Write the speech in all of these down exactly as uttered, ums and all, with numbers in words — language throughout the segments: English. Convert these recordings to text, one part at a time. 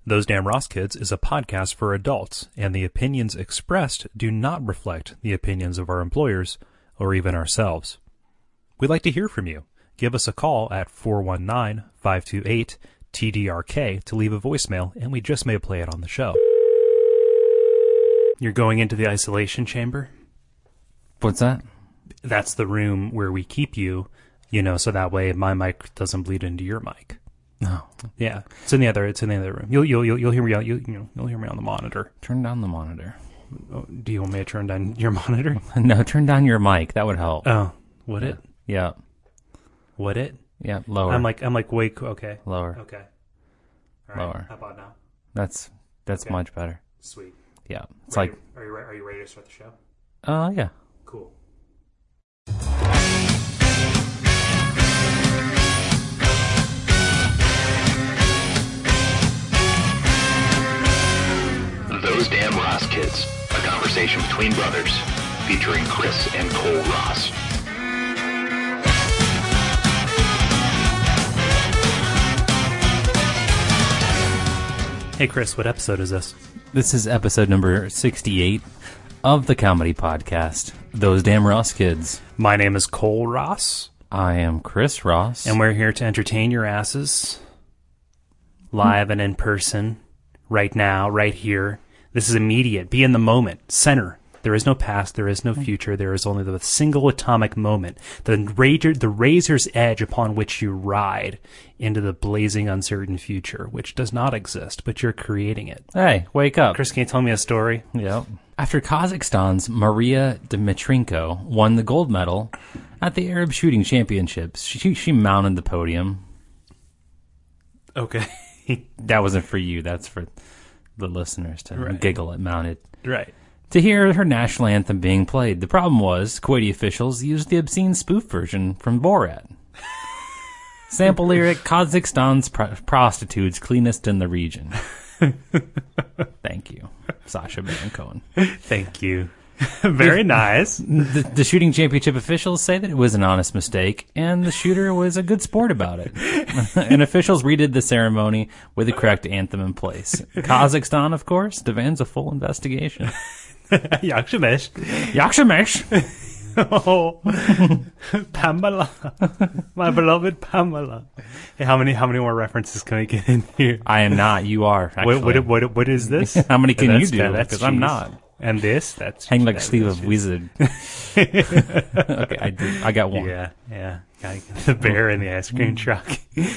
Those Damn Ross Kids is a podcast for adults, and the opinions expressed do not reflect the opinions of our employers or even ourselves. We'd like to hear from you. Give us a call at four one nine, five two eight, T D R K to leave a voicemail, and we just may play it on the show. You're going into the isolation chamber? What's that? That's the room where we keep you, you know, so that way my mic doesn't bleed into your mic. No. Yeah, it's in the other. It's in the other room. You'll you'll you'll, you'll hear me. On, you'll, you'll you'll hear me on the monitor. Turn down the monitor. Oh, do you want me to turn down your monitor? No, turn down your mic. That would help. Oh, would it? Yeah. Would it? Yeah. Lower. I'm like I'm like way okay. Lower. Okay. All right. Lower. How about now? That's that's Okay. much better. Sweet. Yeah. It's Ready- like. Are you re- are you ready to start the show? Uh yeah. Cool. Those Damn Ross Kids, a conversation between brothers, featuring Chris and Cole Ross. Hey Chris, what episode is this? This is episode number sixty-eight of the comedy podcast, Those Damn Ross Kids. My name is Cole Ross, I am Chris Ross. and we're here to entertain your asses, live and in person, right now, right here. This is immediate. Be in the moment. Center. There is no past. There is no future. There is only the single atomic moment. The razor, the razor's edge upon which you ride into the blazing, uncertain future, which does not exist, but you're creating it. Hey, wake up. Chris, can you tell me a story? Yep. After Kazakhstan's Maria Dmitrenko won the gold medal at the Arab Shooting Championships, she, she mounted the podium. Okay. That wasn't for you. That's for the listeners to Right. giggle at mounted. Right. To hear her national anthem being played. The problem was, Kuwaiti officials used the obscene spoof version from Borat. Sample lyric, Kazakhstan's pro- prostitutes cleanest in the region. Thank you, Sacha Baron Cohen. Thank you. Very nice. The, the shooting championship officials say that it was an honest mistake, and the shooter was a good sport about it. And officials redid the ceremony with the correct anthem in place. Kazakhstan, of course, demands a full investigation. Yakshimesh. Yakshimesh! Oh, Pamela, my beloved Pamela. Hey, how many how many more references can I get in here? I am not. You are. Actually. What, what what what is this? How many can And you that's- do? that- that's Because I'm cheese. not. And this, that's Hang like that- sleeve that's of cheese. wizard. Okay, I do. I got one. Yeah, yeah. I- The bear in the ice cream truck.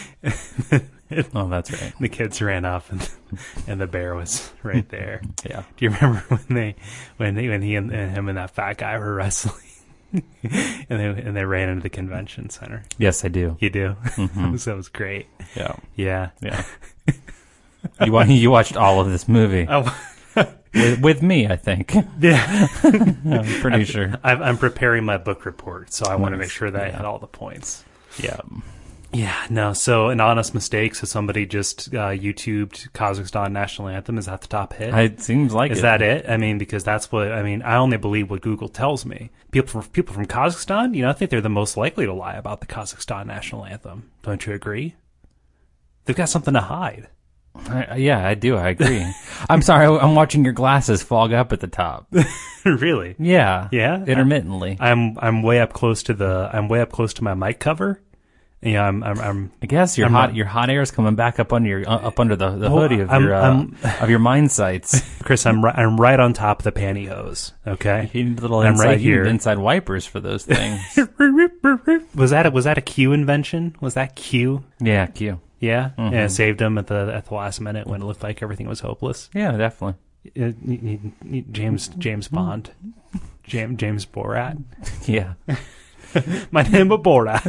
Oh, that's right. The kids ran off, and and the bear was right there. Yeah. Do you remember when they when they when he and, and him and that fat guy were wrestling, and they and they ran into the convention center? Yes, I do. You do. Mhm. So it was great. Yeah. Yeah. Yeah. You wa- you watched all of this movie Oh, with, with me, I think. yeah. I'm pretty sure. I've, I'm preparing my book report, so I want to Nice. make sure that I Yeah. had all the points. Yeah. Yeah, no. So an honest mistake. So somebody just uh, YouTubed Kazakhstan national anthem. Is that the top hit? It seems like Is it. that it? I mean, because that's what I mean. I only believe what Google tells me. People from people from Kazakhstan, you know, I think they're the most likely to lie about the Kazakhstan national anthem. Don't you agree? They've got something to hide. I, yeah, I do. I agree. I'm sorry. I'm watching your glasses fog up at the top. Really? Yeah. Yeah? Intermittently. I'm I'm way up close to the I'm way up close to my mic cover. Yeah, I'm I'm, I'm I guess your I'm hot not- your hot air is coming back up under your uh, up under the, the Oh, hoodie of I'm- your uh, I'm- of your mind sights. Chris. I'm right, I'm right on top of the pantyhose. Okay. You need little I'm inside, right you need here. inside wipers for those things. Was that a, was that a Q invention? Was that Q? Yeah, Q. Yeah, Mhm. and it saved him at the at the last minute when it looked like everything was hopeless. Yeah, definitely. Uh, y- y- y- James James Bond, James James Borat. Yeah. My name is Borat.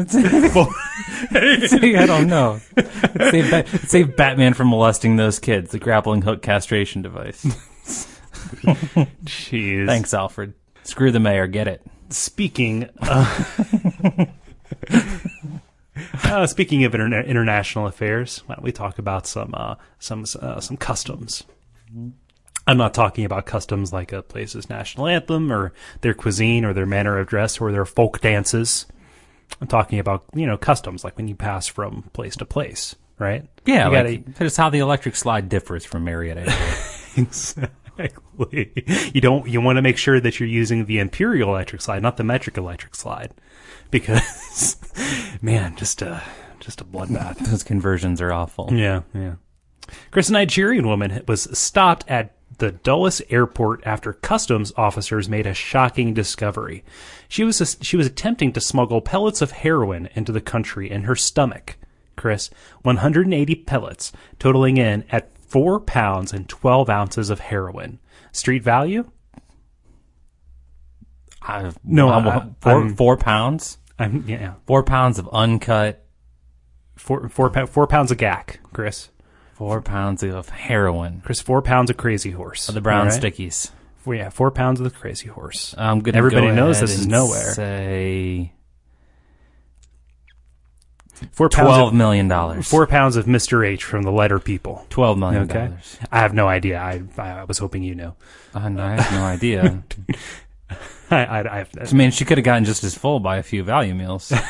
See, I don't know. Save, Bat- save Batman from molesting those kids. The grappling hook castration device. Jeez. Thanks, Alfred. Screw the mayor. Get it. Speaking. Uh, uh, speaking of interna- international affairs, why don't we talk about some uh, some uh, some customs? I'm not talking about customs like a place's national anthem or their cuisine or their manner of dress or their folk dances. I'm talking about, you know, customs like when you pass from place to place. right? Yeah, You like, gotta- that's how the electric slide differs from Marietta Airport. Exactly. You don't. You want to make sure that you're using the Imperial electric slide, not the metric electric slide, because man, just a just a bloodbath. Those conversions are awful. Yeah, yeah. Chris, a Nigerian woman was stopped at the Dulles airport after customs officers made a shocking discovery. She was she was attempting to smuggle pellets of heroin into the country in her stomach. Chris, one hundred eighty pellets, totaling in at four pounds and twelve ounces of heroin. Street value? I've, No, I'm- I- 4 I'm- four pounds? I'm yeah, Four pounds of uncut, four four pou- four pounds of gack, Chris. four pounds of heroin. Chris, four pounds of Crazy Horse. The brown all right? stickies. Four, yeah, four pounds of the Crazy Horse. I'm gonna Everybody go knows ahead this is and nowhere. Say Four pounds twelve of, million dollars. Four pounds of Mister H from the Letter People. Twelve million Okay, dollars. I have no idea. I I was hoping you knew. Uh, no, I have no idea. I I, I, I mean, she could have gotten just as full by a few value meals. She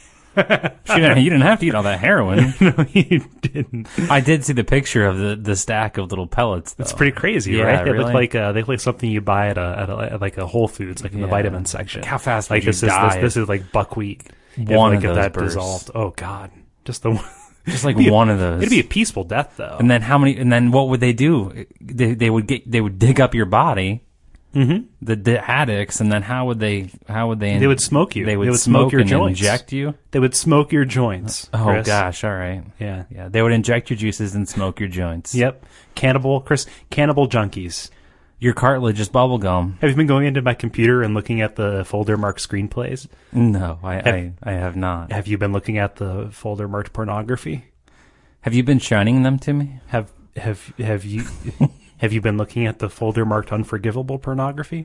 didn't, you didn't have to eat all that heroin. no, you didn't. I did see the picture of the, the stack of little pellets. Though. It's pretty crazy, Yeah, right? They really? look like uh, they look like something you buy at a, at, a, at like a Whole Foods, like in the Yeah. vitamin section. How fast like would you this is die this, this if is like buckwheat. If, one like, of if those that bursts? dissolved. Oh God, just the one. Just like It'd be a- one of those. It'd be a peaceful death though. And then how many? And then what would they do? They they would get they would dig up your body, mm-hmm. the, the addicts, and then how would they? How would they? They would smoke you. They would, They would smoke, smoke your and joints. inject you. They would smoke your joints. Oh Chris. gosh! All right. Yeah. Yeah. They would inject your juices and smoke your joints. Yep. Cannibal, Chris. Cannibal junkies. Your cartilage is bubble gum. Have you been going into my computer and looking at the folder marked screenplays? No, I I, I have not. Have you been looking at the folder marked pornography? Have you been shining them to me? Have have have you have you been looking at the folder marked unforgivable pornography?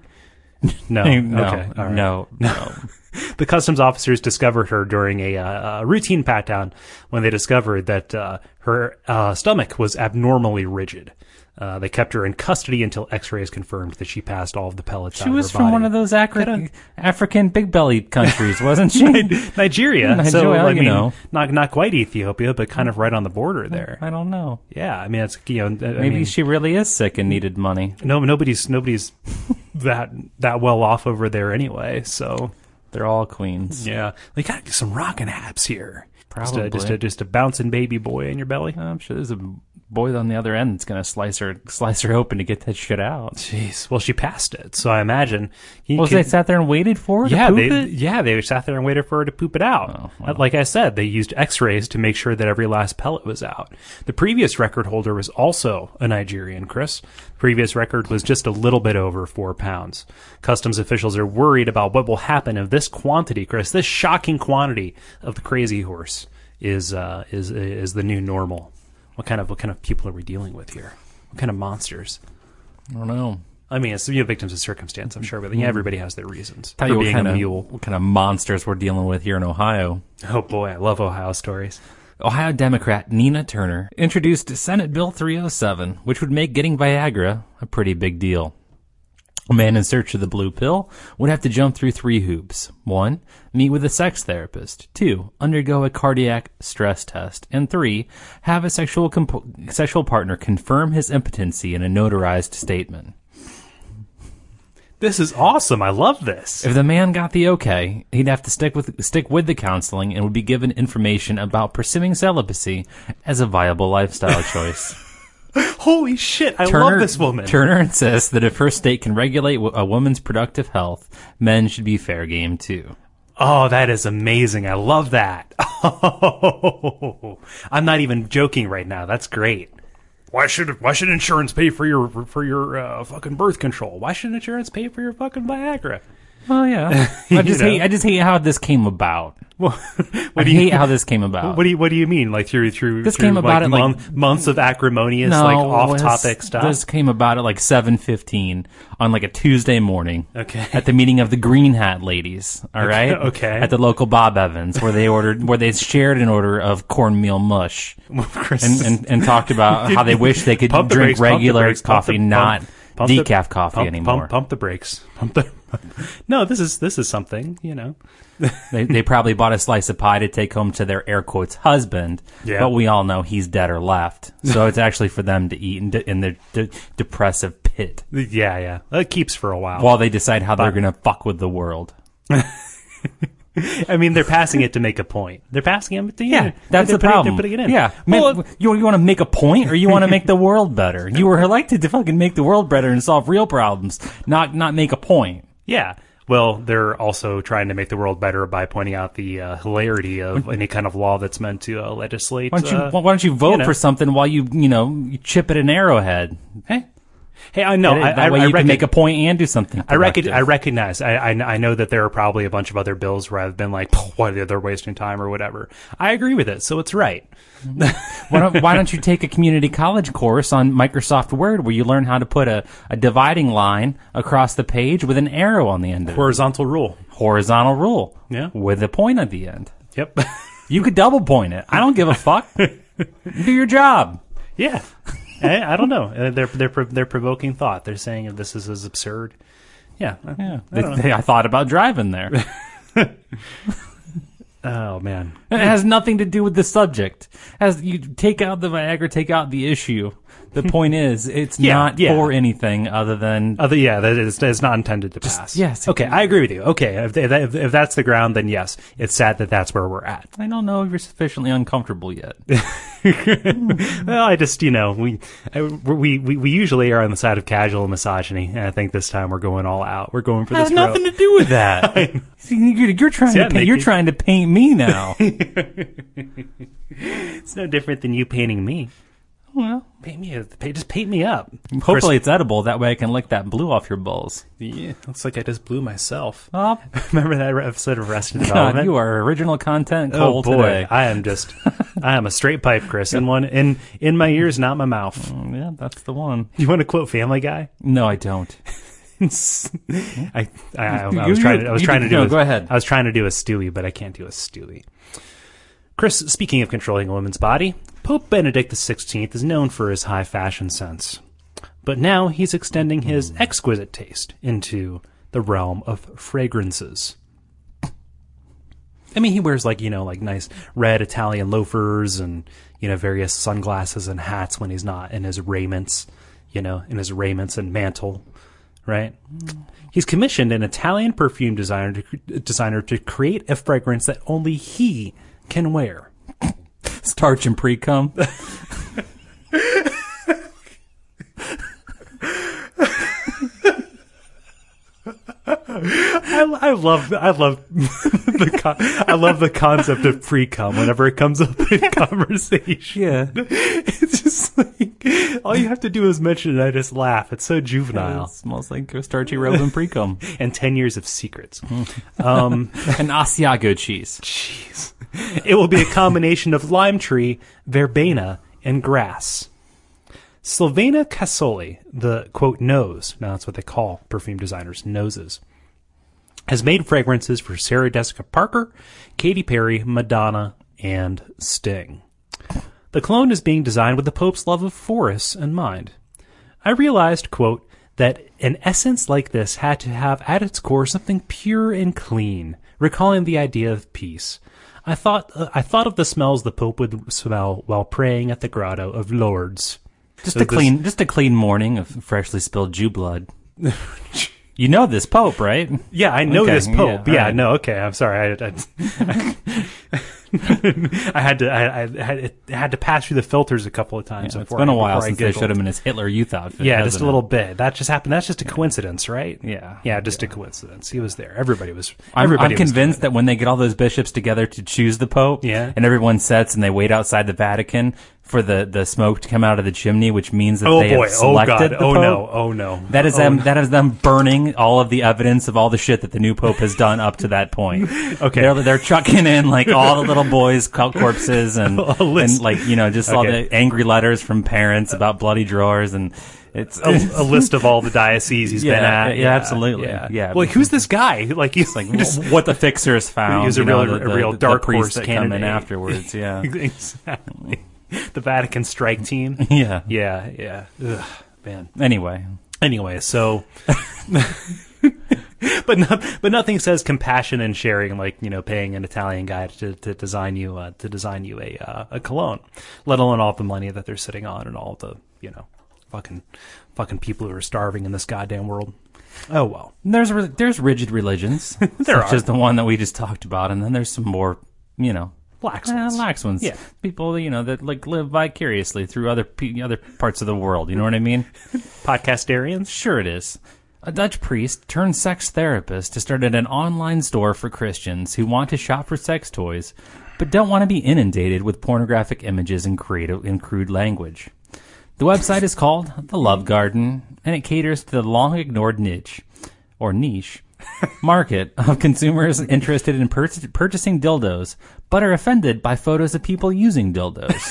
No. no. Okay. All right. No. No. The customs officers discovered her during a, uh, a routine pat down when they discovered that uh, her uh, stomach was abnormally rigid. Uh, they kept her in custody until X-rays confirmed that she passed all of the pellets She out was of her from body. one of those Acri- African big belly countries, wasn't she? Nigeria. Nigeria, So I you mean, know. not not quite Ethiopia, but kind of right on the border there. I don't know. Yeah, I mean, it's you know, I Maybe mean, she really is sick and needed money. no, nobody's nobody's that that well off over there anyway. So They're all queens. yeah, they got some rockin' abs here. Just a, Probably. just a just a bouncing baby boy in your belly. I'm sure there's a boy on the other end that's gonna slice her slice her open to get that shit out. Jeez. Well, she passed it, so I imagine. He Was could- they sat there and waited for her to yeah, poop they it? yeah they sat there and waited for her to poop it out. Oh, well. Like I said, they used X-rays to make sure that every last pellet was out. The previous record holder was also a Nigerian, Chris. The previous record was just a little bit over four pounds. Customs officials are worried about what will happen if this quantity, Chris, this shocking quantity of the Crazy Horse is uh, is is the new normal. What kind of what kind of people are we dealing with here? What kind of monsters? I don't know. I mean, it's you know, victims of circumstance, I'm sure, but yeah, everybody has their reasons Tell for you what being kind a of mule. what kind of monsters we're dealing with here in Ohio. Oh boy, I love Ohio stories. Ohio Democrat Nina Turner introduced Senate Bill three oh seven, which would make getting Viagra a pretty big deal. A man in search of the blue pill would have to jump through three hoops. One, meet with a sex therapist. Two, undergo a cardiac stress test. And three, have a sexual comp- sexual partner confirm his impotency in a notarized statement. This is awesome. I love this. If the man got the okay, he'd have to stick with stick with the counseling and would be given information about pursuing celibacy as a viable lifestyle choice. Holy shit, I Turner, love this woman. Turner insists that if her state can regulate a woman's productive health, men should be fair game too. Oh, that is amazing. I love that. Oh, I'm not even joking right now. That's great. Why should why should insurance pay for your for your uh, fucking birth control? Why should insurance pay for your fucking Viagra? Well, yeah. I just You know. hate. I just hate how this came about. Well, I what do you hate how this came about. what do you what do you mean? Like through through This through, came about like, at, like- month, months of acrimonious no, like it off was- topic stuff. This came about at like seven fifteen on like a Tuesday morning. Okay. At the meeting of the Green Hat ladies. All right. okay. At the local Bob Evans, where they ordered, where they shared an order of cornmeal mush, Chris, and and, and talked about how they wish they could Pump the drink brakes, pump the regular brakes, pump coffee, the- not pump- pump decaf the, coffee pump, anymore. Pump, pump the brakes. Pump the, no, this is this is something, you know. they, they probably bought a slice of pie to take home to their air quotes husband, Yeah. but we all know he's dead or left. So it's actually for them to eat in, de- in their de- depressive pit Yeah, yeah. It keeps for a while. while they decide how they're Fine. going to fuck with the world. I mean, they're passing it to make a point. They're passing it. To, Yeah, that's they're the putting, problem. They're putting it in. Yeah, Well, Man, you you want to make a point, or you want to make the world better? You were elected to fucking make the world better and solve real problems, not not make a point. yeah. Well, they're also trying to make the world better by pointing out the uh, hilarity of any kind of law that's meant to uh, legislate. Why don't you uh, Why don't you vote you know. for something while you you know you chip at an arrowhead? Hey, Hey, I know. Get it? I, that I, way I you reckon, can make a point and do something. I, reckon, productive. I recognize. I, I, I know that there are probably a bunch of other bills where I've been like, "Why they're wasting time" or whatever. I agree with it, so it's right. why, don't, why don't you take a community college course on Microsoft Word where you learn how to put a, a dividing line across the page with an arrow on the end of it? Horizontal rule. Horizontal rule. Yeah. With a point at the end. Yep. You could double point it. I don't give a fuck. Do your job. Yeah. I, I don't know. Uh, They're they're prov- they're provoking thought. They're saying if this is as absurd. Yeah. I- Yeah. I don't know. They- I thought about driving there. Oh man. It has nothing to do with the subject. As you take out the Viagra, take out the issue. The point is, it's Yeah, not yeah. for anything other than Other yeah, that is that is not intended to pass. yes. Okay, I agree with you. Okay, if, if if that's the ground, then yes, it's sad that that's where we're at. I don't know if you're sufficiently uncomfortable yet. Well, I just you know we I, we we we usually are on the side of casual misogyny, and I think this time we're going all out. We're going for It this. has nothing growth. to do with that. See, you're, you're trying See, to that paint, make you're you- trying to paint me now. It's no different than you painting me. Well, Paint me, pay- just paint me up. hopefully it's edible. That way I can lick that blue off your balls. Yeah, looks like I just blew myself. Oh, Remember that episode of Arrested God, Development? you are original content Oh Cole boy, today. I am just, I am a straight pipe, Chris, and one in in my ears, not my mouth. Mm, yeah, that's the one. You want to quote Family Guy? No, I don't. I, I, I, I You- was trying you- to, I was you trying do- to do. no, a, go ahead. I was trying to do a Stewie, but I can't do a Stewie. Chris, speaking of controlling a woman's body, Pope Benedict the sixteenth is known for his high fashion sense, but now he's extending his exquisite taste into the realm of fragrances. I mean, he wears like, you know, like nice red Italian loafers and, you know, various sunglasses and hats when he's not in his raiments, you know, in his raiments and mantle, right? He's commissioned an Italian perfume designer to, designer to create a fragrance that only he can wear. Starch and pre-cum. I, I love I love the con- I love the concept of pre-cum whenever it comes up in conversation. Yeah. It's just like all you have to do is mention it. I just laugh. It's so juvenile. It smells like a starchy robe and pre-cum. And ten years of secrets. Um, And Asiago cheese. jeez, it will be a combination of lime tree, verbena, and grass. Sylvana Casoli, the quote nose, now that's what they call perfume designers, noses, has made fragrances for Sarah Jessica Parker, Katy Perry, Madonna, and Sting. The cologne is being designed with the Pope's love of forests in mind. I realized, quote, that an essence like this had to have at its core something pure and clean, recalling the idea of peace. I thought uh, I thought of the smells the Pope would smell while praying at the Grotto of Lourdes. Just So a this- clean, just a clean morning of freshly spilled Jew blood. You know this Pope, right? Yeah, I know Okay, this Pope. yeah, Yeah, alright. no, okay. I'm sorry. I, I, I had to. I, I had, it had to pass through the filters a couple of times. Yeah, it's before been I, a while before I since they giggled. showed him in his Hitler Youth outfit. Yeah, just hasn't a it? little bit. That just happened. That's just a coincidence, right? Yeah. Yeah, just a coincidence. He was there. Everybody was. I'm, Everybody I'm was convinced that when they get all those bishops together to choose the Pope, Yeah. and everyone sets and they wait outside the Vatican for the, the smoke to come out of the chimney, which means that Oh they boy! have Oh selected god! the Oh Pope. no! Oh no! That is oh, them. no. That is them burning all of the evidence of all the shit that the new pope has done up to that point. Okay. they're they're chucking in like all the little boys' cul- corpses and A list. and like you know just all Okay. the angry letters from parents about bloody drawers and it's a, a list of all the dioceses he's Yeah, been at. yeah, absolutely. Yeah. Yeah. Well, who's this guy? Like he's like just what the fixers found. He's a you know, real- the, a the- real the dark priests horse that come in candidate. afterwards. Yeah, exactly the Vatican strike team. yeah. Yeah, yeah. Ugh, man. Anyway, Anyway, so, but not, but nothing says compassion and sharing like, you know, paying an Italian guy to, to design you uh, to design you a uh, a cologne, let alone all the money that they're sitting on and all the, you know, fucking fucking people who are starving in this goddamn world. Oh well, There's re- there's rigid religions, There such are. as the one that we just talked about, and then there's some more, you know, lax eh, ones. lax ones. Yeah. People, you know, that like live vicariously through other pe- other parts of the world. You know what I mean? Podcastarians. Sure, it is. A Dutch priest turned sex therapist has started an online store for Christians who want to shop for sex toys, but don't want to be inundated with pornographic images and creative and crude language. The website is called The Love Garden, and it caters to the long-ignored niche, or niche, market of consumers interested in pur- purchasing dildos, but are offended by photos of people using dildos.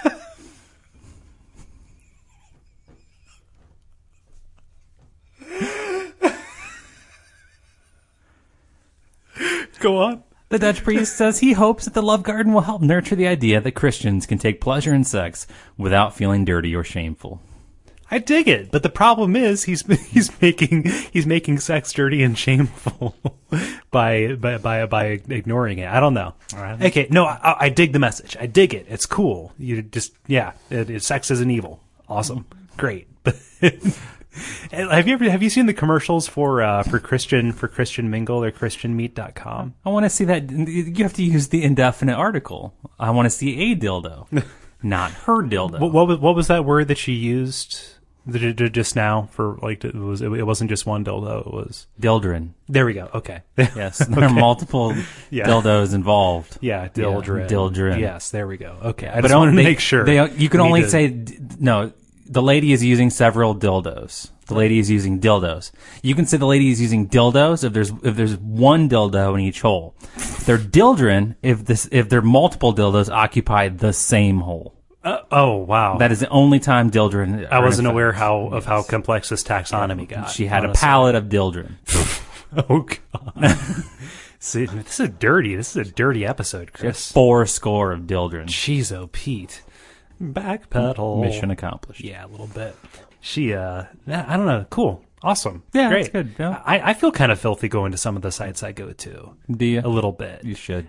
Go on. The Dutch priest says he hopes that the Love Garden will help nurture the idea that Christians can take pleasure in sex without feeling dirty or shameful. I dig it, but the problem is he's he's making he's making sex dirty and shameful by by by by ignoring it. I don't know. Okay, no, I, I dig the message. I dig it. It's cool. You just yeah, it, it, sex isn't evil. Awesome, great. But have you ever have you seen the commercials for uh, for Christian for Christian Mingle or Christian Meat dot com? I want to see that. You have to use the indefinite article. I want to see a dildo, not her dildo. What, what was what was that word that she used j- j- just now for like it was it wasn't just one dildo. It was Dildren. there we go. Okay. Yes, there are multiple Yeah. dildos involved. Yeah, Dildren. Yeah, Dildren. Yes, there we go. Okay, I But just wanted to they- make sure. They, you can We only need to- say d- no. The lady is using several dildos. The lady is using dildos. You can say the lady is using dildos if there's if there's one dildo in each hole. They're dildren if this if they're multiple dildos occupy the same hole. Uh, oh wow, That is the only time dildren. I are wasn't in aware effect. how of how complex this taxonomy got. She had honestly. a palette of dildren. Oh god. See, this is dirty. This is a dirty episode, Chris. Four score of dildren. Jeez, oh Pete. Backpedal. Mission accomplished. Yeah, a little bit. She, uh, I don't know. Cool. Awesome. Yeah, Great. that's good, yeah. I, I feel kind of filthy going to some of the sites I go to. Do you? A little bit. You should.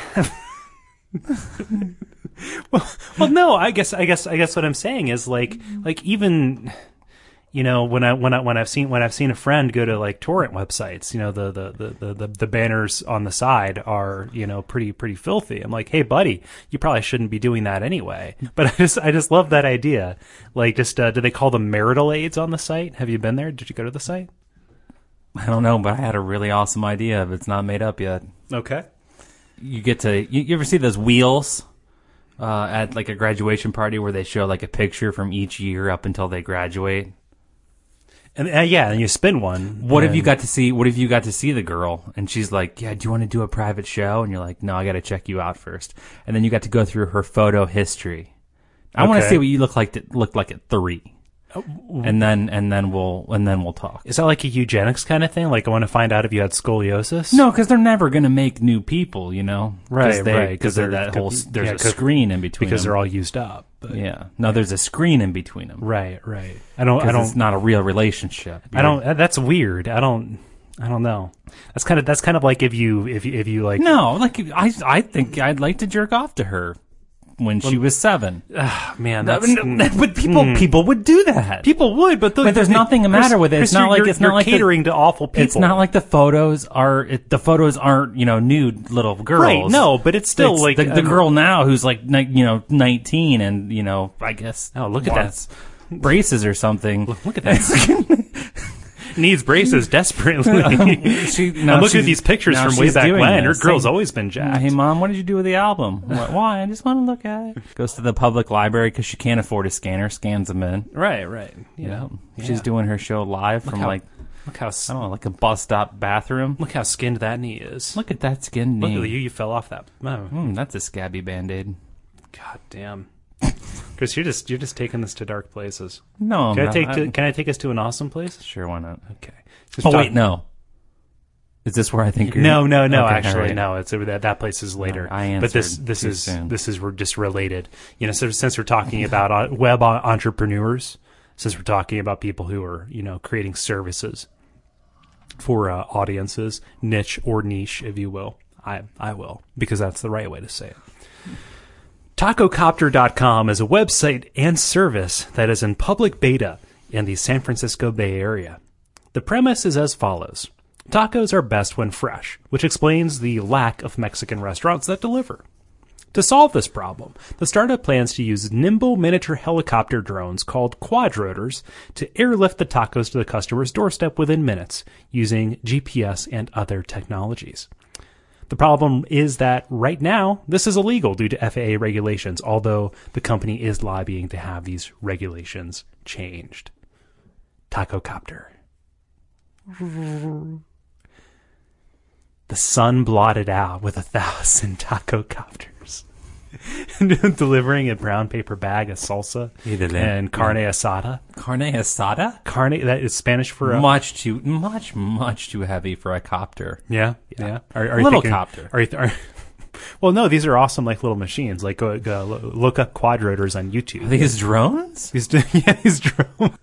well, well, no, I guess, I guess, I guess what I'm saying is like, like even, you know, when I, when I, when I've seen, when I've seen a friend go to like torrent websites, you know, the, the, the, the, the, the banners on the side are, you know, pretty, pretty filthy. I'm like, hey buddy, you probably shouldn't be doing that anyway. But I just, I just love that idea. Like just, uh, do they call them marital aids on the site? Have you been there? Did you go to the site? I don't know, but I had a really awesome idea, but it's not made up yet. Okay. You get to you, you ever see those wheels uh, at like a graduation party where they show like a picture from each year up until they graduate? And uh, yeah, and you spin one. What and, if you got to see? What if you got to see the girl and she's like, "Yeah, do you want to do a private show?" And you're like, "No, I got to check you out first." And then you got to go through her photo history. I want to Okay. see what you look like. To, look like at three, and then and then we'll and then we'll talk. Is that like a eugenics kind of thing? Like I want to find out if you had scoliosis? No, because they're never going to make new people, you know. Right, they, right, 'cause Because they're- that whole yeah, there's a 'cause- screen in between because them. they're all used up. But, Yeah. No, there's a screen in between them. Right, right. I don't. I Because don't. it's not a real relationship. I don't. uh, That's weird. I don't. I don't know. That's kind of. That's kind of like if you. If you. If you like. No, like I, I think I'd like to jerk off to her when she was seven. Man, No, that's. no, but people, people would do that. People would, but, the, But there's nothing the matter with it. It's Chris, not you're- like you're- it's not you're like the- catering to awful people. It's not like the photos are. It, the photos aren't, you know, nude little girls. Right, no, but it's still It's like the, the um, girl now who's like, ni- you know, nineteen, and you know, I guess. Oh, look at wants braces or something. Look, look at that. Needs braces desperately. She, I'm now looking she's- at these pictures now from way she's back doing when. Her this. girl's Hey, always been jacked. Hey, Mom, what did you do with the album? What, why? I just want to look at it. Goes to the public library because she can't afford a scanner, scans them in. Right, right. You You know, know, yeah. she's doing her show live from how- like, Look how. s- I don't know, like a bus stop bathroom. Look how skinned that knee is. Look at that skin Look knee. at you. You fell off that. Oh, Mm, that's a scabby band-aid. God damn. Chris, you're just you're just taking this to dark places. No, I'm Can I not. take I- to, Can I take us to an awesome place? Sure, why not? Okay. Just Oh, talk- wait, no. Is this where I think you're... No, no, no. Okay, actually, all right. no. It's over that. That place is later. No, I but this answered this too is soon. this is we're just related. You know, so since we're talking about uh, web en- entrepreneurs, since we're talking about people who are, you know, creating services for uh, audiences, niche or niche, if you will. I, I will, because that's the right way to say it. Taco Copter dot com is a website and service that is in public beta in the San Francisco Bay Area. The premise is as follows. Tacos are best when fresh, which explains the lack of Mexican restaurants that deliver. To solve this problem, the startup plans to use nimble miniature helicopter drones called quadrotors to airlift the tacos to the customer's doorstep within minutes using G P S and other technologies. The problem is that right now, this is illegal due to F A A regulations, although the company is lobbying to have these regulations changed. Taco Copter. The sun blotted out with a thousand taco copters. Delivering a brown paper bag of salsa and carne asada. Carne asada? Carne, that is Spanish for a... Much too, much, much too heavy for a copter. Yeah, yeah. yeah. Are, are a little thinking, copter. Are you th- are, well, no, these are awesome, like little machines. Like, go, go look up quadrotors on YouTube. Are these drones? These, yeah, these drones.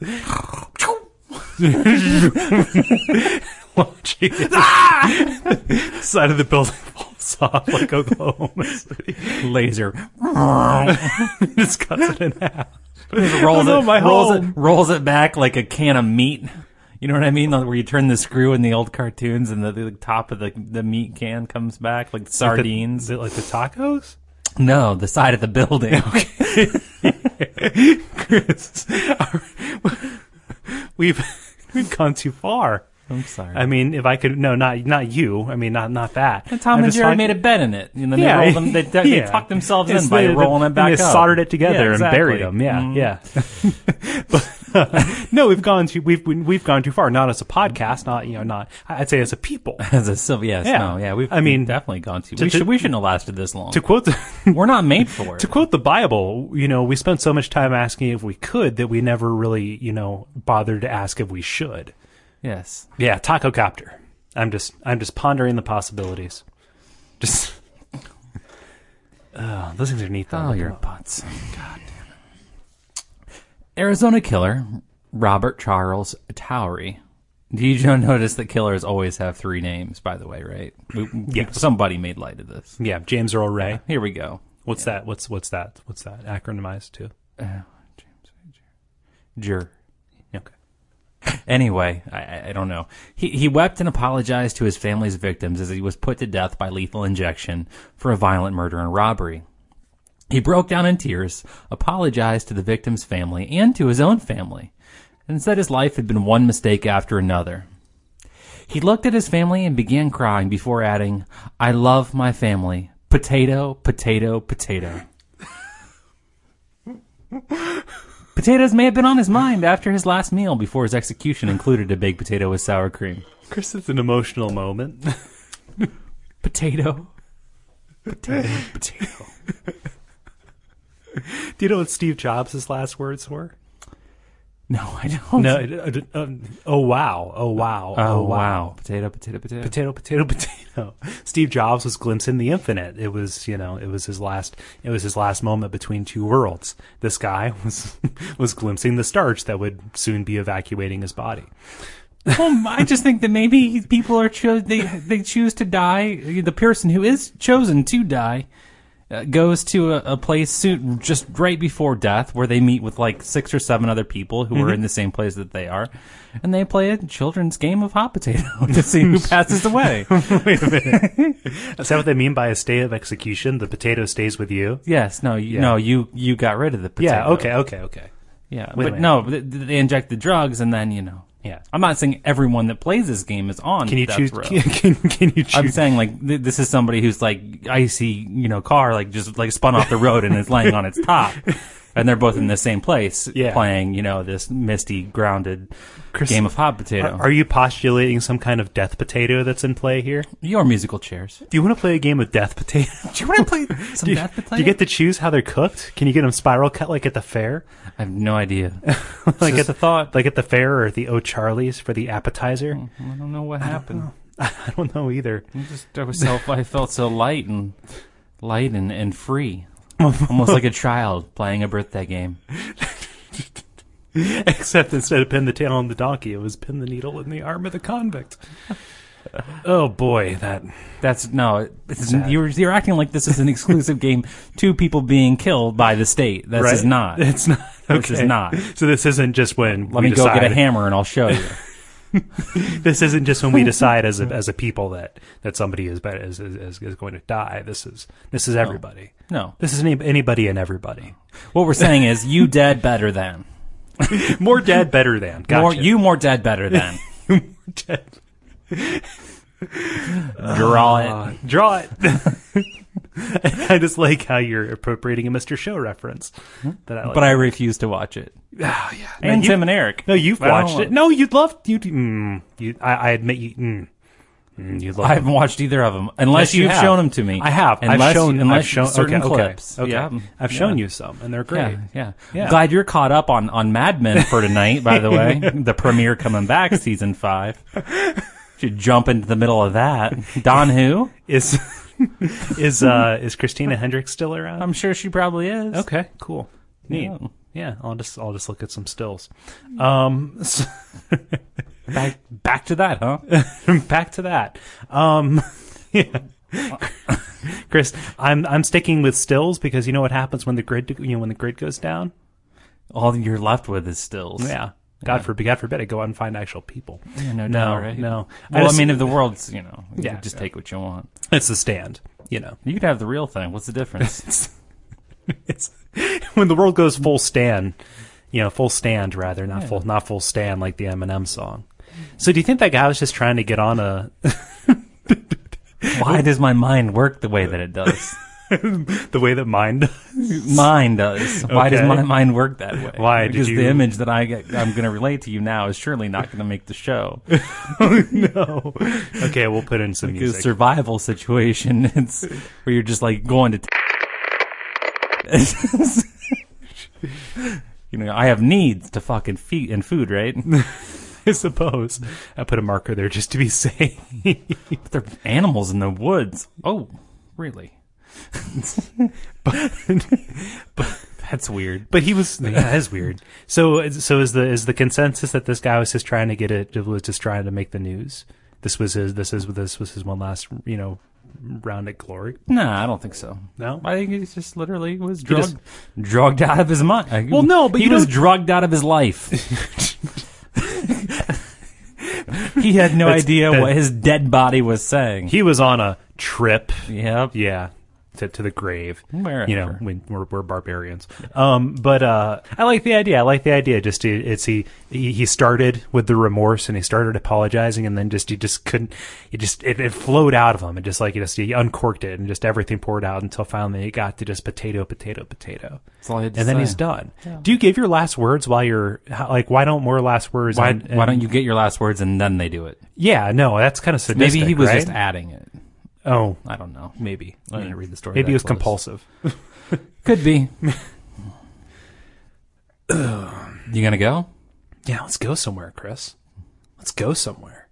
Side of the building falls off like Oklahoma City. Laser. Just cuts it in half. rolls, oh, it, no, rolls it, rolls it back like a can of meat. You know what I mean? Where you turn the screw in the old cartoons and the, the top of the the meat can comes back like sardines. Like the, like the tacos? No, the side of the building. Okay. Chris, we've we've gone too far. I'm sorry. I mean, if I could, no, not not you. I mean, not not that. And Tom I'm and just Jerry talking- made a bed in it. And then Yeah, they rolled them. They, they, yeah. they tucked themselves It's in by the- rolling it back and they up. soldered it together Yeah, and buried exactly. them. Yeah, Mhm. yeah. But, uh, no, we've gone too we've we've gone too far. Not as a podcast. Not you know. Not I'd say as a people. As a civil, yes, Yeah. no, yeah. We've, I mean, we've definitely gone too. to- we to- should we shouldn't have lasted this long. To quote the We're not made for it. to quote the Bible, you know, we spent so much time asking if we could that we never really, you know, bothered to ask if we should. Yes. Yeah, Taco Copter. I'm just I'm just pondering the possibilities. Just oh, those things are neat though. Oh, Look your them up. butts. God damn it. Arizona killer Robert Charles Towery. Do you notice that killers always have three names, by the way, right? We, Yes. Somebody made light of this. Yeah, James Earl Ray. Here we go. What's that? What's what's that? What's that acronymized to? Uh, James Jur. Okay. Anyway, I, I don't know. He he wept and apologized to his family's victims as he was put to death by lethal injection for a violent murder and robbery. He broke down in tears, apologized to the victim's family and to his own family, and said his life had been one mistake after another. He looked at his family and began crying before adding, "I love my family. Potato, potato, potato." Potatoes may have been on his mind after his last meal before his execution included a baked potato with sour cream. Chris, it's an emotional moment. Potato. Potato. Potato. Do you know what Steve Jobs' last words were? No, I don't. No. Uh, uh, oh wow. Oh wow. Oh, wow. Potato, potato, potato. Potato, potato, potato. Steve Jobs was glimpsing the infinite. It was, you know, it was his last. It was his last moment between two worlds. This guy was was glimpsing the starch that would soon be evacuating his body. Well, I just think that maybe people are cho- they they choose to die. The person who is chosen to die uh, goes to a, a place soon, just right before death, where they meet with like six or seven other people who Mm-hmm. are in the same place that they are, and they play a children's game of hot potato to see who passes away. Wait a minute. Is that what they mean by a stay of execution? The potato stays with you? Yes, no, you, Yeah. no, you you got rid of the potato. Yeah. Okay. Okay. Okay. Yeah, Wait a but minute. no, they, they inject the drugs, and then you know. Yeah. I'm not saying everyone that plays this game is on. Can you death choose? row. Can, can, can you choose? I'm saying like th- this is somebody who's like icy, you know, car like just like spun off the road and is laying on its top, and they're both in the same place Yeah. playing, you know, this misty, grounded Chris, game of hot potato. Are, are you postulating some kind of death potato that's in play here? Your musical chairs. Do you want to play a game of death potato? Do you want to play some do, you, death potato? do you get to choose how they're cooked? Can you get them spiral cut like at the fair? I have no idea. like just at a thought. like at the fair or at the O'Charlie's for the appetizer? I don't know what happened. I don't know either. I just I was so I felt so light and light and, and free, almost like a child playing a birthday game. Except instead of pin the tail on the donkey, it was pin the needle in the arm of the convict. Oh boy, that That's no. It's, Sad. you're you're acting like this is an exclusive game to people being killed by the state. This right? is not. It's not. Okay. This is not. So this isn't just when Let we me go decide, get a hammer and I'll show you. This isn't just when we decide as a as a people that, that somebody is, is is is going to die. This is this is everybody. No. This is any, anybody and everybody. What we're saying is, you dead better than. More dead, better than. Gotcha. More, you more dead better than. More dead. Draw Uh, it. draw it. I just like how you're appropriating a Mister Show reference. That I like. But I refuse to watch it. Oh, yeah. And you, Tim and Eric. No, you've I don't watched want- it. No, you'd love you. Mm, you I, I admit you. Mm, mm, you'd love I haven't watched either of them unless Yes, you you've have. shown them to me. I have. Unless, I've shown. unless I've shown certain okay, clips. Okay. Yeah, I've shown yeah. you some, and they're great. Yeah, yeah, Yeah. Glad you're caught up on, on Mad Men for tonight, by the way. The premiere coming back, season five. Should jump into the middle of that. Don who? Is is uh is Christina Hendricks still around? I'm sure she probably is. Okay, cool, neat. Yeah. Yeah, I'll just I'll just look at some stills. Um, so Back, back to that, huh? back to that. Um, yeah. Chris, I'm I'm sticking with stills because you know what happens when the grid you know when the grid goes down. All you're left with is stills. Yeah. God forbid, God forbid, I go out and find actual people. Yeah, no, No, doubt, right? no. Well, I, just- mean, if the world's, you know, you Yeah, could just yeah. take what you want. It's the stand, you know. You could have the real thing. What's the difference? It's when the world goes full stand, you know, full stand rather, not Yeah. full, not full stand like the Eminem song. So, do you think that guy was just trying to get on a Why does my mind work the way that it does? the way that mine does? Mine does. Why does Okay. my mind work that way? Why did Because you- the image that I get, I'm going to relate to you now is surely not going to make the show. No. Okay, we'll put in some Like a music. survival situation. It's where you're just like going to. T- you know, I have needs to fucking feed and food, right? I suppose I put a marker there just to be safe. But they're animals in the woods. Oh, really? but, That's weird. but he was yeah, that is weird. So so is the is the consensus that this guy was just trying to get it was just trying to make the news? This was his this is this was his one last, you know, round at glory. No, I don't think so. No? I think he just literally was just- drugged, drugged out of his mind. Well, no, but he you was don't- drugged out of his life. He had no That's- idea that- what his dead body was saying. He was on a trip. Yep. Yeah. To, to the grave. Wherever. You know, we, we're, we're barbarians. Um, but, uh, I like the idea. I like the idea. Just, to, it's, he, he, he started with the remorse and he started apologizing and then just, he just couldn't, it just, it, it flowed out of him and just like, he just, he uncorked it and just everything poured out until finally it got to just potato, potato, potato. That's all I had to And then say. he's done. Do you give your last words while you're, how- like, why don't more last words? Why, and- why and- don't you get your last words and then they do it? Yeah, no, that's kind of sadistic, Maybe he was right? just adding it. Oh, I don't know. maybe. I didn't read the story. Maybe that he was close. compulsive. Could be. You gonna go? Yeah, let's go somewhere, Chris. Let's go somewhere.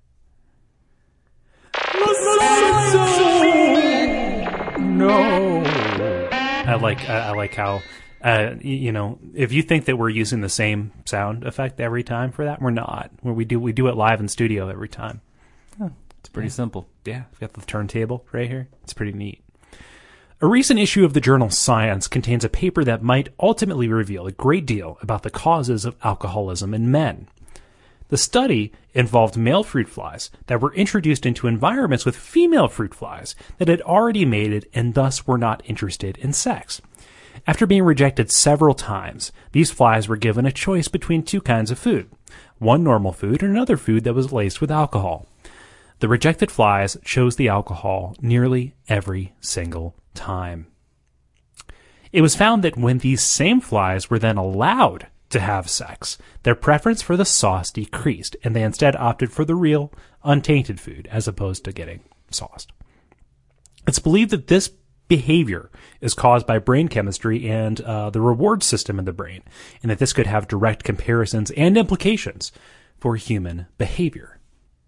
No. I like I, I like how uh, y- you know, if you think that we're using the same sound effect every time for that, we're not. Where we do we do it live in studio every time. It's pretty simple. Yeah, we've got the turntable right here. It's pretty neat. A recent issue of the journal Science contains a paper that might ultimately reveal a great deal about the causes of alcoholism in men. The study involved male fruit flies that were introduced into environments with female fruit flies that had already mated and thus were not interested in sex. After being rejected several times, these flies were given a choice between two kinds of food, one normal food and another food that was laced with alcohol. The rejected flies chose the alcohol nearly every single time. It was found that when these same flies were then allowed to have sex, their preference for the sauce decreased, and they instead opted for the real, untainted food as opposed to getting sauced. It's believed that this behavior is caused by brain chemistry and uh, the reward system in the brain, and that this could have direct comparisons and implications for human behavior.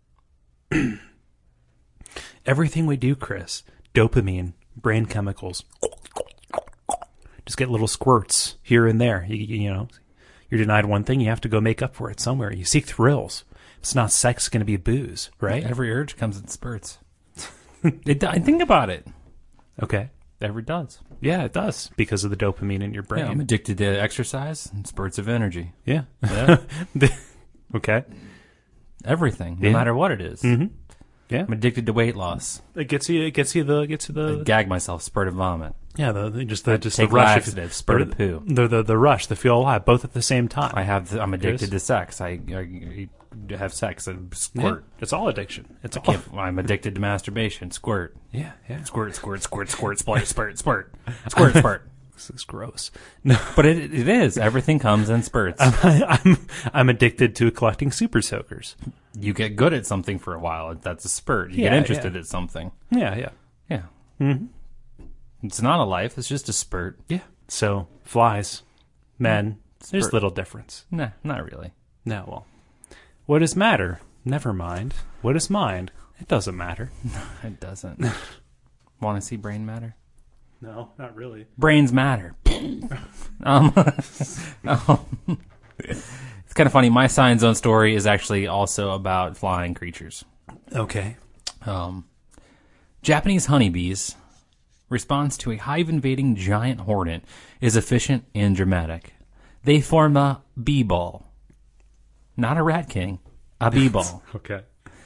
Everything we do, Chris, dopamine, brain chemicals, just get little squirts here and there. You, you know, You're denied one thing, you have to go make up for it somewhere. You seek thrills. If it's not sex, it's going to be booze, right? Every urge comes in spurts. it, I think about it. Okay. Every does. Yeah, it does because of the dopamine in your brain. Yeah, I'm addicted to exercise and spurts of energy. Yeah. Yeah. Okay. Everything, no Yeah. matter what it is. Mm-hmm. Yeah. I'm addicted to weight loss. It gets you. It gets you the. Gets you the. I gag myself, spurt of vomit. Yeah. The, the just the just take the rush. laxatives, spurt of poo. The, the the rush. The feel alive. Both at the same time. I have. The, I'm addicted Yes. to sex. I, I, I have sex and squirt. Yeah. It's all addiction. It's all. Can't- I'm addicted to masturbation. Squirt. Yeah. Yeah. Squirt. Squirt. Squirt. Squirt. Squirt. Squirt. Squirt. Squirt. Squirt. This is gross. No. But it, it is. Everything comes in spurts. I'm I'm addicted to collecting super soakers. You get good at something for a while. That's a spurt. You Yeah, get interested yeah. at something. Yeah. Yeah. Yeah. Mm-hmm. It's not a life. It's just a spurt. Yeah. So flies, men. There's Spurt. little difference. Nah, not really. No. Well, what does matter? Never mind. What is mind? It doesn't matter. It doesn't. Want to see brain matter? No, not really. Brains matter. um, um, it's kind of funny. My Science Zone story is actually also about flying creatures. Okay. Um, Japanese honeybees' response to a hive-invading giant hornet is efficient and dramatic. They form a bee ball. Not a rat king, a bee ball. Okay.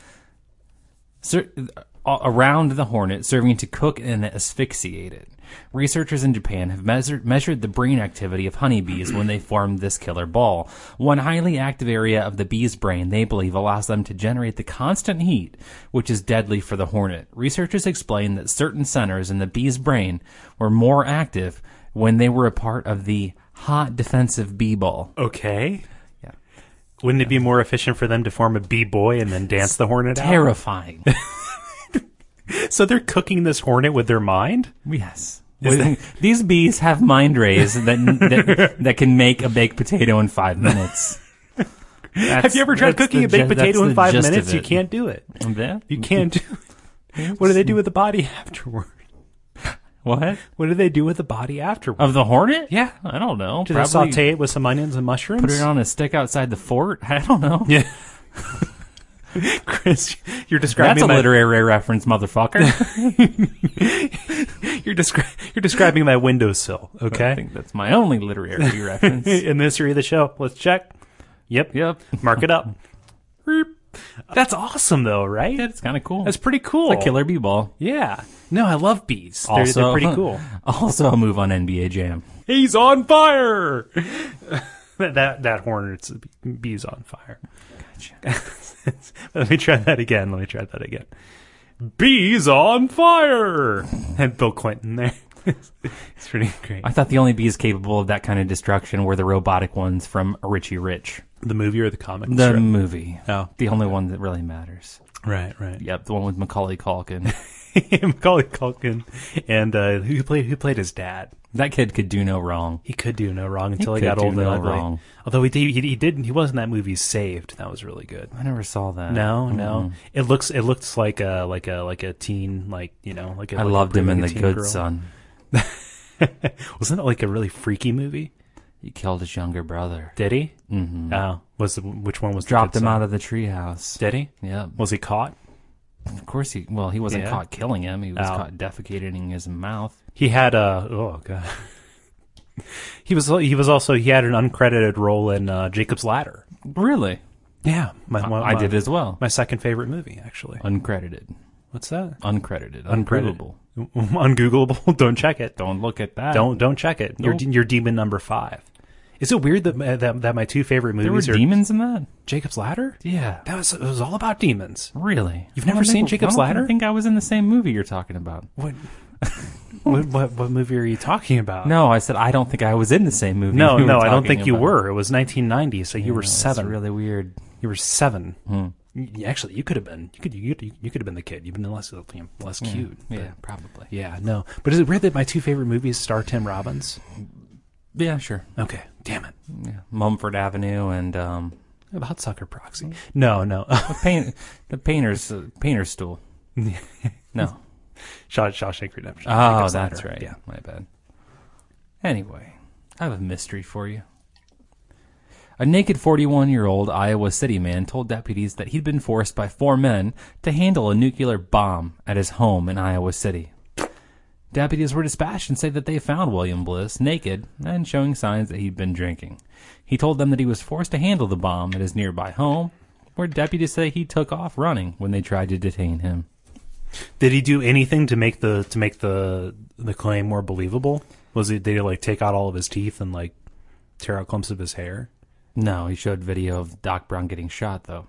Sir, uh, around the hornet, serving to cook and asphyxiate it. Researchers in Japan have measured, measured the brain activity of honeybees when they formed this killer ball. One highly active area of the bee's brain they believe allows them to generate the constant heat, which is deadly for the hornet. Researchers explain that certain centers in the bee's brain were more active when they were a part of the hot defensive bee ball. Okay. Yeah. Wouldn't it be more efficient for them to form a bee boy and then dance the hornet out? Terrifying. So they're cooking this hornet with their mind? Yes. Is that- These bees have mind rays that, that that can make a baked potato in five minutes. That's- Have you ever tried that's cooking the a baked ge- potato that's in the five gist of minutes? You it. can't do it. Yeah? You can't do it. What do they do with the body afterward? What? What do they do with the body afterward? Of the hornet? Yeah. I don't know. Do they Probably saute it with some onions and mushrooms? put it on a stick outside the fort? I don't know. Yeah. Chris, you're describing That's a my, literary reference, motherfucker. you're, descri- you're describing my windowsill, I okay? think that's my only literary reference. In the history of the show. Let's check. Yep. Yep. Mark it up. That's awesome, though, right? It's kind of cool. That's pretty cool. a killer bee ball. Yeah. No, I love bees. They're, Also, they're pretty cool. Also a move on N B A Jam. He's on fire. that, that that hornet's bee's on fire. Gotcha. Let me try that again. Let me try that again. Bees on fire. And Bill Clinton there. It's pretty great. I thought the only bees capable of that kind of destruction were the robotic ones from Richie Rich. The movie or the comic? The strip? movie. Oh. The only one that really matters. Right, right. Yep, the one with Macaulay Culkin. Macaulay Culkin. And uh, who played who played his dad? That kid could do no wrong. He could do no wrong until he, could got do old and no ugly. wrong. Although he did, he, he didn't. He was in that movie Saved. That was really good. I never saw that. No, no. Mm-mm. It looks it looks like a like a like a teen like you know like a, I like loved a, him in like The a teen Good girl. Son. Wasn't it like a really freaky movie? He killed his younger brother. Did he? Mm-hmm. Oh, was the, which one was the Dropped Good him Son? out of the treehouse. Did he? Yep. Was he caught? Of course he. Well, he wasn't Yeah. caught killing him. He was Oh. caught defecating in his mouth. He had a oh god. he was he was also he had an uncredited role in uh, Jacob's Ladder. Really? Yeah, my, my, I my- did as well. My second favorite movie, actually. Uncredited. What's that? Uncredited. Uncredited. Unprovable. Ungoogleable. Don't check it. Don't look at that. Don't don't check it. Nope. You're you're demon number five. Is it weird that that, that my two favorite There were movies are demons in that? Jacob's Ladder? Yeah. That was it was all about demons. Really? You've I don't never seen think- Jacob's I don't Ladder? think I was in the same movie you're talking about. What? what, what what movie are you talking about? No, I said I don't think I was in the same movie. no, you were no. I don't talking think you about. were. It was nineteen ninety, so you Yeah, were that's seven. really weird. You were seven. Hmm. Y- Actually, you could have been. You could you could, you could have been the kid. You've been less you know, less cute. Yeah, but- probably. yeah. No. But is it weird that my two favorite movies star Tim Robbins? Yeah, sure. Okay. Damn it. Yeah. Mumford Avenue and um, About Sucker Proxy. No, no. the paint, the painter's uh, painter's stool. No. Shaw, Shawshank Redemption. Oh, Jacob's that's Ladder. right. Yeah. My bad. Anyway, I have a mystery for you. A naked forty-one-year-old Iowa City man told deputies that he'd been forced by four men to handle a nuclear bomb at his home in Iowa City. Deputies were dispatched and said that they found William Bliss naked and showing signs that he'd been drinking. He told them that he was forced to handle the bomb at his nearby home, where deputies say he took off running when they tried to detain him. Did he do anything to make the to make the the claim more believable? Was it did he like take out all of his teeth and like tear out clumps of his hair? No, he showed video of Doc Brown getting shot, though.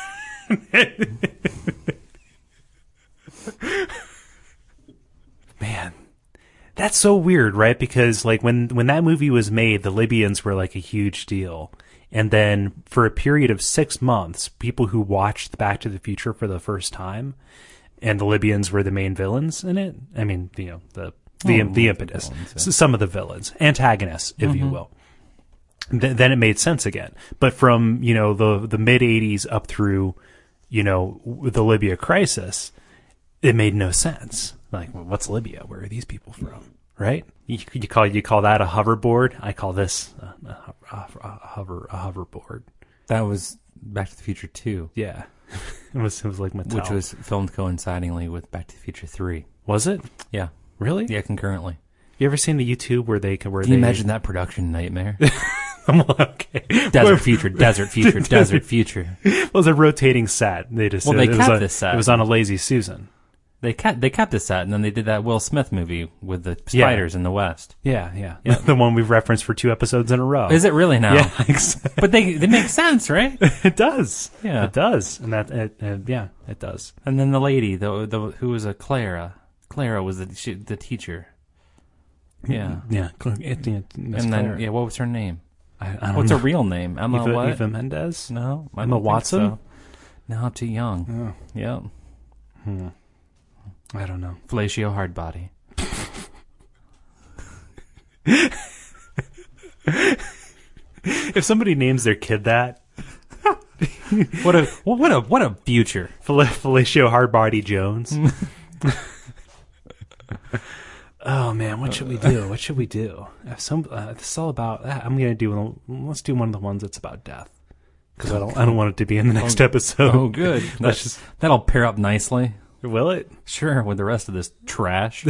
Man, that's so weird, right? Because like when when that movie was made, the Libyans were like a huge deal. And then for a period of six months, people who watched Back to the Future for the first time, and the Libyans were the main villains in it. I mean, you know, the the, Oh, the impetus. villains, yeah. So some of the villains, antagonists, if Mm-hmm. you will. Th- then it made sense again. But from, you know, the, the mid-eighties up through, you know, the Libya crisis, it made no sense. Like, well, what's Libya? Where are these people from? Right? You, you call you call that a hoverboard? I call this a, a, a, a hover a hoverboard. That was Back to the Future two, Yeah, it was it was like Mattel. which was filmed coincidingly with Back to the Future three. was it Yeah. really? Yeah, concurrently. You ever seen the YouTube where they can where Can you they imagine that production nightmare? okay. Desert future, desert future, desert future. It was a rotating set. They just Well, they it was kept on- this set. It was on a Lazy Susan. They kept they kept this set, and then they did that Will Smith movie with the Yeah. spiders in the West. Yeah, yeah, the one we've referenced for two episodes in a row. Is it really now? Yeah, exactly. But they they make sense, right? It does. Yeah. it does, and that it, uh, yeah, it does. And then the lady, the the who was a Clara, Clara was the she, the teacher. Yeah. Yeah, Cl- it, it, Miss And then Claire. yeah, what was her name? I, I don't What's know. her real name? Emma Eva, what? Eva Mendes? No, I Emma don't think Watson? so. No, too young. Oh, Yep. I don't know. Fellatio Hardbody. If somebody names their kid that, What a what a what a future. Fel- Felicio Hardbody Jones. Oh man, what should we do? What should we do? If some, uh, this is all about. Uh, I'm gonna do. Let's do one of the ones that's about death, because I don't. I don't want it to be in the next episode. Oh, good. Let's That's just. that'll pair up nicely. Will it? Sure, with the rest of this trash.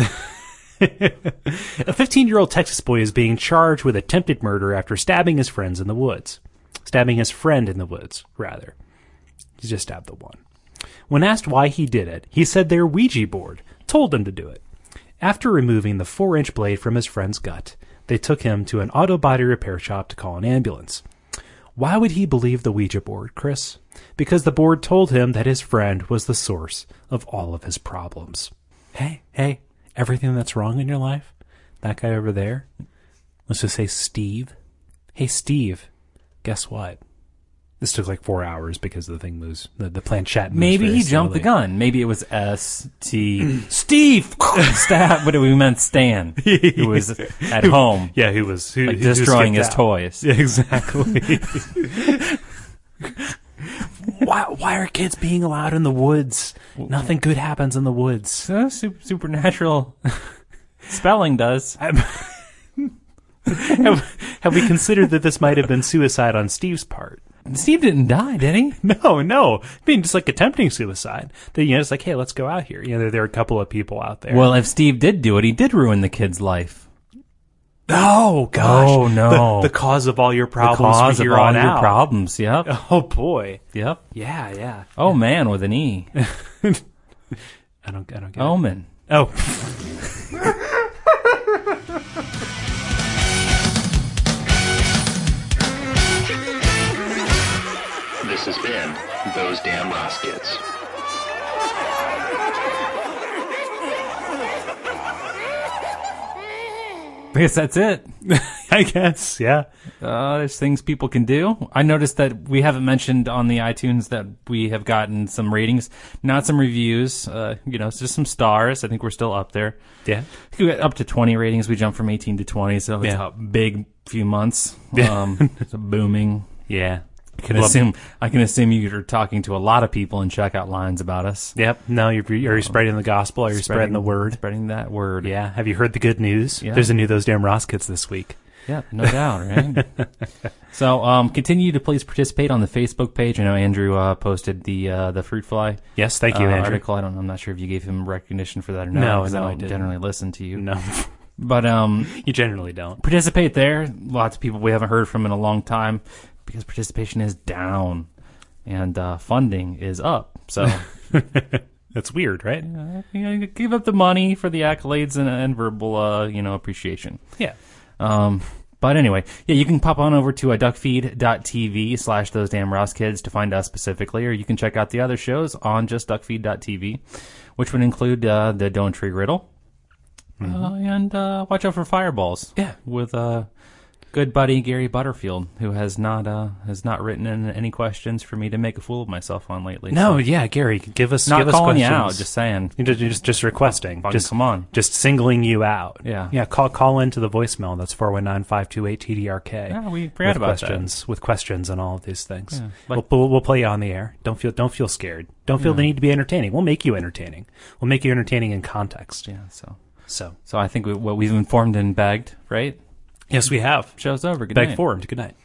A fifteen-year-old Texas boy is being charged with attempted murder after stabbing his friends in the woods. Stabbing his friend in the woods, rather. He just stabbed the one. When asked why he did it, he said their Ouija board told him to do it. After removing the four-inch blade from his friend's gut, they took him to an auto body repair shop to call an ambulance. Why would he believe the Ouija board, Chris? Because the board told him that his friend was the source of all of his problems. Hey, hey, everything that's wrong in your life, that guy over there, let's just say Steve. Hey, Steve, guess what? This took like four hours because the thing moves, the, the planchette moves Maybe very he jumped the slowly. gun. Maybe it was S T Steve stab, but we meant Stan, who was at home, Yeah, who was who, like who just destroying his skipped out. toys. Yeah, exactly. why, why are kids being allowed in the woods? Nothing good happens in the woods. Uh, su- supernatural spelling does. have, have we considered that this might have been suicide on Steve's part? Steve didn't die, did he? No, no. I mean, just like attempting suicide. Then, you know, it's like, hey, let's go out here. You know, there, there are a couple of people out there. Well, if Steve did do it, he did ruin the kid's life. oh, gosh. Oh, no. The, the cause of all your The problems cause from of here all on your out. problems. Yep. Oh, boy. Yep. Yeah, yeah. Oh man, with an E. I don't, I don't get it. Omen. Oh. This has been Those Damn Ross Kids. I guess that's it. I guess, yeah. Uh, there's things people can do. I noticed that we haven't mentioned on the iTunes that we have gotten some ratings, not some reviews. Uh, you know, it's just some stars. I think we're still up there. Yeah. We got up to twenty ratings. We jumped from eighteen to twenty, so it's Yeah. a big few months. Yeah. Um, it's a booming. Yeah. I can Love- assume. I can assume you're talking to a lot of people in checkout lines about us. Yep. No, you're, are you spreading the gospel? Are you spreading, the word? Spreading that word. Yeah. Have you heard the good news? Yeah. There's a new Those Damn Ross Kids this week. Yeah, no doubt, right? So, um, continue to please participate on the Facebook page. I know Andrew uh, posted the uh, the fruit fly. Yes, thank you, uh, Andrew. Article. I don't. I'm not sure if you gave him recognition for that or not. No, 'cause no, I I don't didn't. generally listen to you. No, But um, you generally don't. participate there. Lots of people we haven't heard from in a long time because participation is down and uh, funding is up. So. That's weird, right? Uh, you know, give up the money for the accolades and, and verbal, uh, you know, appreciation. Yeah. Um, but anyway, yeah, you can pop on over to uh, duckfeed.tv slash those damn Ross kids to find us specifically, or you can check out the other shows on just duckfeed.tv, which would include uh, the Don't Tree Riddle, mm-hmm. uh, and uh, watch out for Fireballs. Yeah. With uh, good buddy Gary Butterfield, who has not uh, has not written in any questions for me to make a fool of myself on lately. No, so. yeah, Gary, give us Not give us calling questions. you out, just saying. You're just, you're just just requesting. Fucking Just come on. Just singling you out. Yeah. Yeah. Call call into the voicemail. That's four one nine, five two eight, T D R K. Yeah, we forgot with about questions, With questions and all of these things. Yeah, like- we'll, we'll we'll play you on the air. Don't feel don't feel scared. Don't feel Yeah. the need to be entertaining. We'll make you entertaining. We'll make you entertaining in context. that. Yeah, so. So So I think we, what we've informed and bagged, right? yes, we have. Show's over. Good Beg night. formed. Good night.